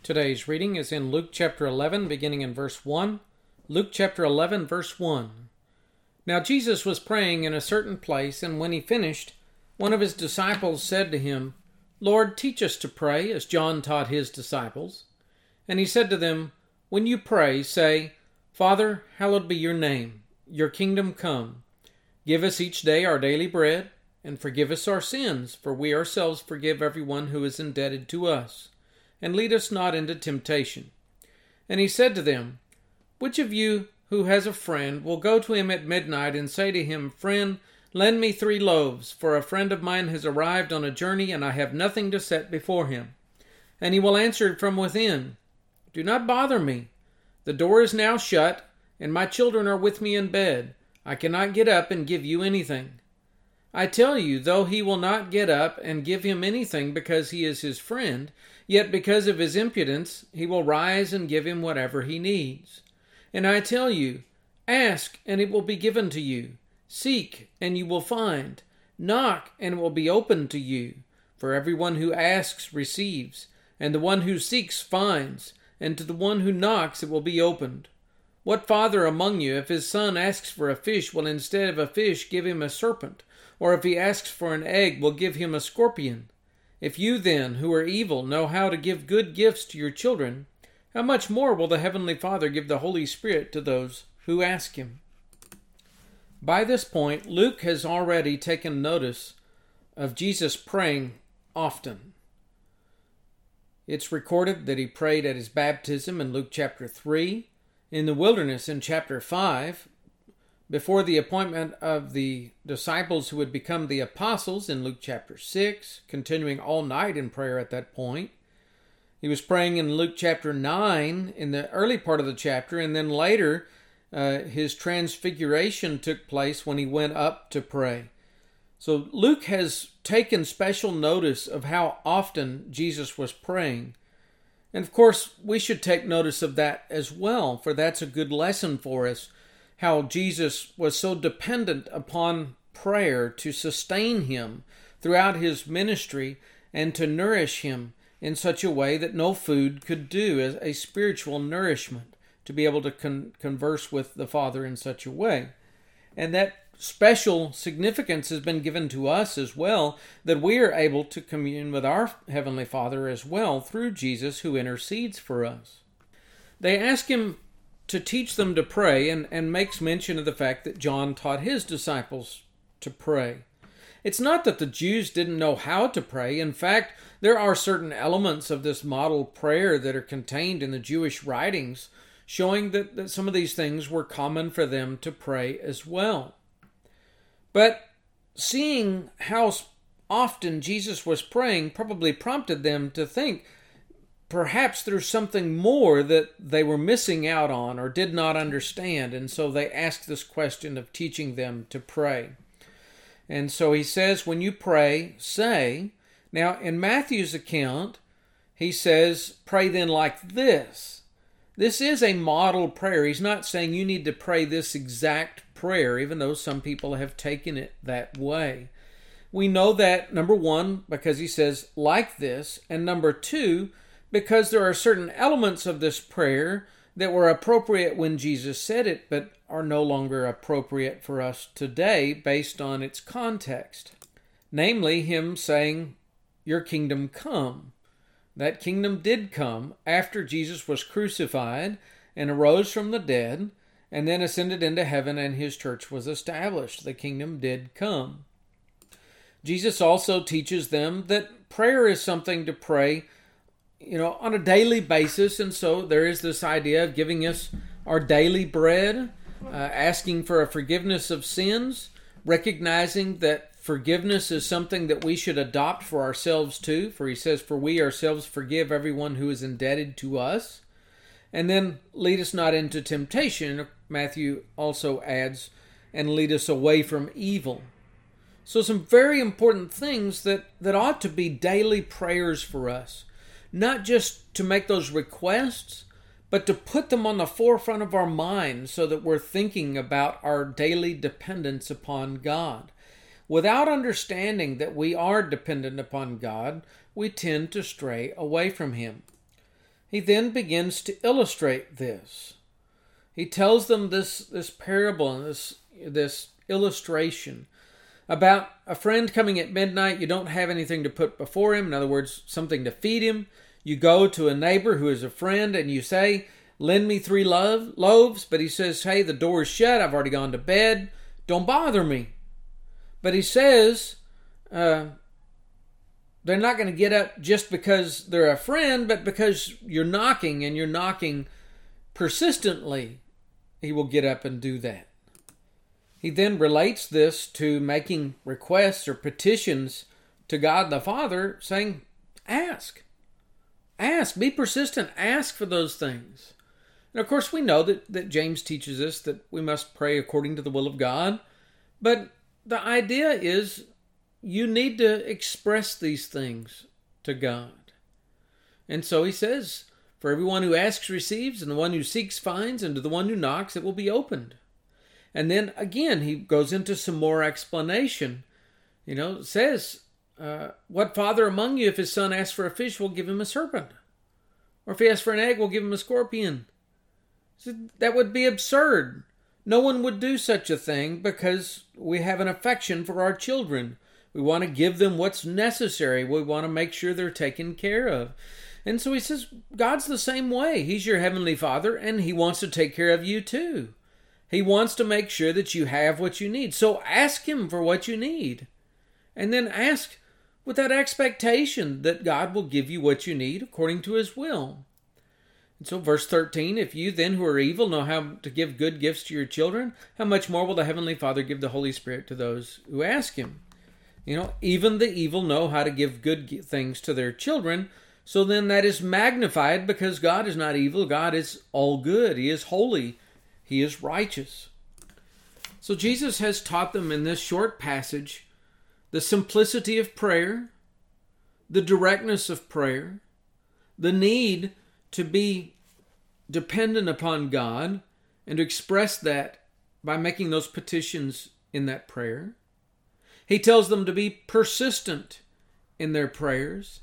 Today's reading is in Luke chapter 11, beginning in verse 1. Luke chapter 11, verse 1. Now Jesus was praying in a certain place, and when he finished, one of his disciples said to him, Lord, teach us to pray, as John taught his disciples. And he said to them, When you pray, say, Father, hallowed be your name. Your kingdom come. Give us each day our daily bread, and forgive us our sins, for we ourselves forgive everyone who is indebted to us. And lead us not into temptation. And he said to them, Which of you who has a friend will go to him at midnight and say to him, Friend, lend me 3 loaves, for a friend of mine has arrived on a journey, and I have nothing to set before him. And he will answer from within, Do not bother me. The door is now shut, and my children are with me in bed. I cannot get up and give you anything. I tell you, though he will not get up and give him anything because he is his friend, yet because of his impudence he will rise and give him whatever he needs. And I tell you, ask, and it will be given to you. Seek, and you will find. Knock, and it will be opened to you. For everyone who asks receives, and the one who seeks finds, and to the one who knocks it will be opened. What father among you, if his son asks for a fish, will instead of a fish give him a serpent? Or if he asks for an egg, will give him a scorpion? If you then, who are evil, know how to give good gifts to your children, how much more will the Heavenly Father give the Holy Spirit to those who ask him? By this point, Luke has already taken notice of Jesus praying often. It's recorded that he prayed at his baptism in Luke chapter 3, in the wilderness in chapter 5, before the appointment of the disciples who would become the apostles in Luke chapter 6, continuing all night in prayer at that point. He was praying in Luke chapter 9 in the early part of the chapter, and then later his transfiguration took place when he went up to pray. So Luke has taken special notice of how often Jesus was praying. And of course, we should take notice of that as well, for that's a good lesson for us, how Jesus was so dependent upon prayer to sustain him throughout his ministry and to nourish him in such a way that no food could do as a spiritual nourishment, to be able to converse with the Father in such a way. And that special significance has been given to us as well, that we are able to commune with our Heavenly Father as well through Jesus, who intercedes for us. They ask him to teach them to pray, and makes mention of the fact that John taught his disciples to pray. It's not that the Jews didn't know how to pray. In fact, there are certain elements of this model prayer that are contained in the Jewish writings, showing that some of these things were common for them to pray as well. But seeing how often Jesus was praying probably prompted them to think perhaps there's something more that they were missing out on or did not understand, and so they asked this question of teaching them to pray. And so he says, when you pray, say. Now, in Matthew's account, he says, pray then like this. This is a model prayer. He's not saying you need to pray this exact prayer, even though some people have taken it that way. We know that, number one, because he says like this, and number two, because there are certain elements of this prayer that were appropriate when Jesus said it, but are no longer appropriate for us today based on its context. Namely, him saying, Your kingdom come. That kingdom did come after Jesus was crucified and arose from the dead, and then ascended into heaven, and his church was established. The kingdom did come. Jesus also teaches them that prayer is something to pray on a daily basis, and so there is this idea of giving us our daily bread, asking for a forgiveness of sins, recognizing that forgiveness is something that we should adopt for ourselves too, for he says, for we ourselves forgive everyone who is indebted to us. And then lead us not into temptation, Matthew also adds, and lead us away from evil. So some very important things that ought to be daily prayers for us. Not just to make those requests, but to put them on the forefront of our mind so that we're thinking about our daily dependence upon God. Without understanding that we are dependent upon God, we tend to stray away from Him. he then begins to illustrate this. He tells them this parable and this illustration about a friend coming at midnight. You don't have anything to put before him. In other words, something to feed him. You go to a neighbor who is a friend and you say, lend me 3 loaves. But he says, hey, the door is shut. I've already gone to bed. Don't bother me. But he says, they're not going to get up just because they're a friend, but because you're knocking and you're knocking persistently, he will get up and do that. He then relates this to making requests or petitions to God the Father, saying, ask, be persistent, ask for those things. And of course we know that James teaches us that we must pray according to the will of God, but the idea is you need to express these things to God. And so he says, for everyone who asks receives, and the one who seeks finds, and to the one who knocks it will be opened. And then again, he goes into some more explanation. It says, what father among you, if his son asks for a fish, will give him a serpent? Or if he asks for an egg, will give him a scorpion? So that would be absurd. No one would do such a thing because we have an affection for our children. We want to give them what's necessary. We want to make sure they're taken care of. And so he says, God's the same way. He's your heavenly Father, and he wants to take care of you too. He wants to make sure that you have what you need. So ask him for what you need. And then ask with that expectation that God will give you what you need according to his will. And so verse 13, if you then who are evil know how to give good gifts to your children, how much more will the Heavenly Father give the Holy Spirit to those who ask him? Even the evil know how to give good things to their children. So then that is magnified because God is not evil. God is all good. He is holy. He is righteous. So Jesus has taught them in this short passage the simplicity of prayer, the directness of prayer, the need to be dependent upon God and to express that by making those petitions in that prayer. He tells them to be persistent in their prayers.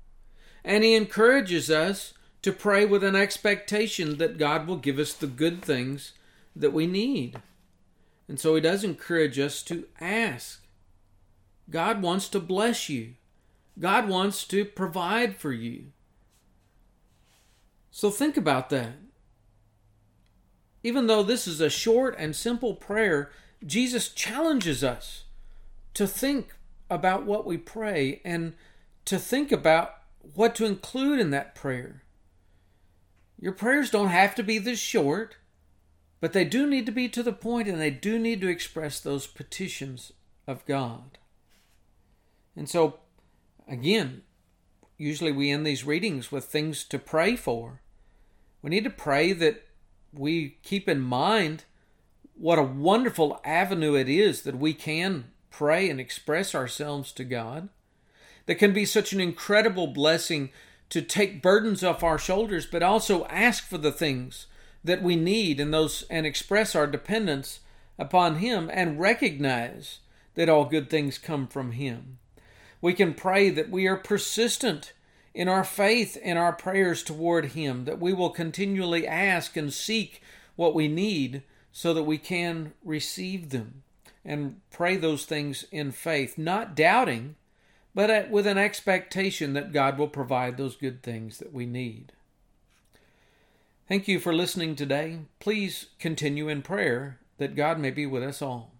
And he encourages us to pray with an expectation that God will give us the good things that we need. And so he does encourage us to ask. God wants to bless you. God wants to provide for you. So think about that. Even though this is a short and simple prayer, Jesus challenges us to think about what we pray and to think about what to include in that prayer. Your prayers don't have to be this short, but they do need to be to the point, and they do need to express those petitions of God. And so, again, usually we end these readings with things to pray for. We need to pray that we keep in mind what a wonderful avenue it is that we can pray and express ourselves to God. That can be such an incredible blessing to take burdens off our shoulders, but also ask for the things that we need and express our dependence upon him and recognize that all good things come from him. We can pray that we are persistent in our faith and our prayers toward him, that we will continually ask and seek what we need so that we can receive them, and pray those things in faith, not doubting, but with an expectation that God will provide those good things that we need. Thank you for listening today. Please continue in prayer that God may be with us all.